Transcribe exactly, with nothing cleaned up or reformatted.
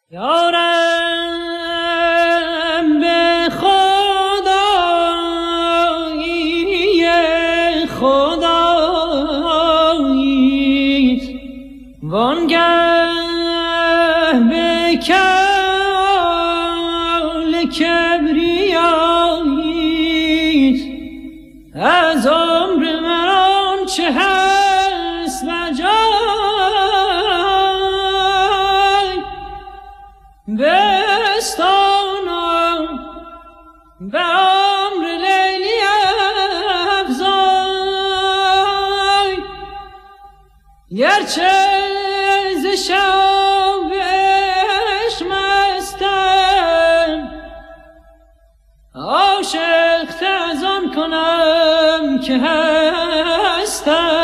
یارم به خدایی خداییت وانگه به کال کبریاییت از عمر من چه هست بجای بستانم به عمر لیلی افزای گرچه ز شب عشق مستم عاشق از آن کنم که هستم